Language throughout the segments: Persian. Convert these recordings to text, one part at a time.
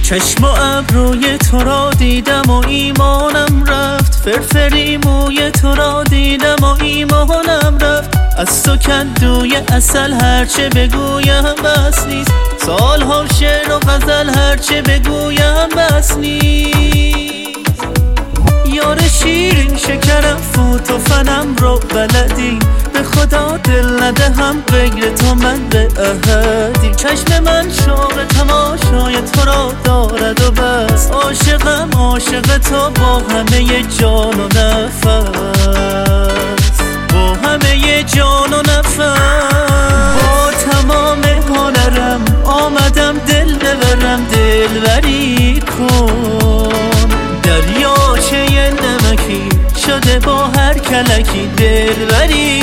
چشم و ابروی تو را دیدم و ایمانم رفت، فرفری موی تو را دیدم و ایمانم رفت. از تو کندوی عسل هرچه بگویم بس نیست، سالها شعر و غزل هرچه بگویم بس نیست. یار شیرین شکرم فوت و فنم رو بلدی، به خدا دل ندهم غیر تو من به احدی. چشم من شوق تماشای تو را دارد و بس، عاشقم عاشق تو با همه جان و نفس، با همه جان و نفس. با تمام هنرم آمدم دل ببرم، دلبری کن. دریاچه نمکی شده با هر کلکی، دلبری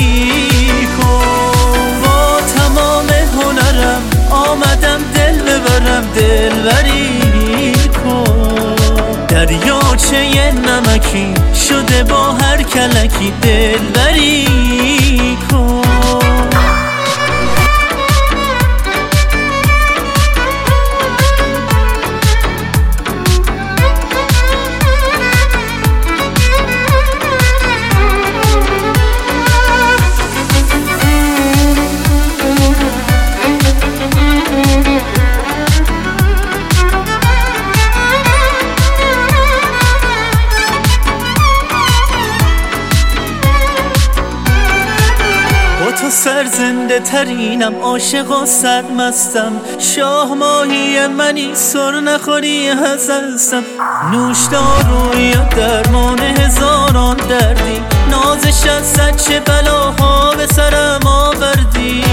کن. با تمام هنرم آمدم دل ببرم، دلبری کن. دریاچه نمکی شده با هر کلکی، دلبری کن. تو سرزنده ترینم، عاشق و سرمستم، شاه ماهی منی سر نخوری هستم. نوشداروی درمان هزاران دردی، نازش از صد چه بلاها به سرم آوردی.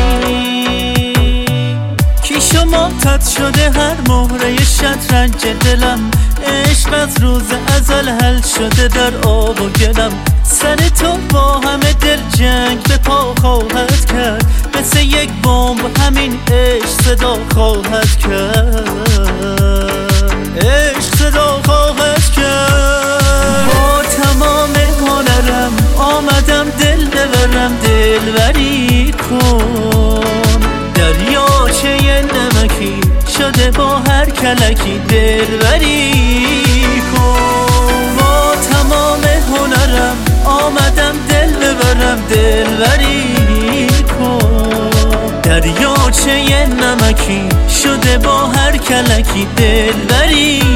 کیش و ماتت شده هر مهره شطرنج دلم، عشق از روز ازل حل شده در آب و گلم. سر تو با همه دل جنگ به پا خواهد کرد، مثل یک بمب همین عشق صدا خواهد کرد، عشق صدا خواهد کرد. با تمام هنرم آمدم دل ببرم، دلبری کن. دریاچه نمکی شده با هر کلکی، دلبری کن. با تمام هنرم آمدم دل ببرم، دلبری کن. دریاچه نمکی شده با هر کلکی، دلبری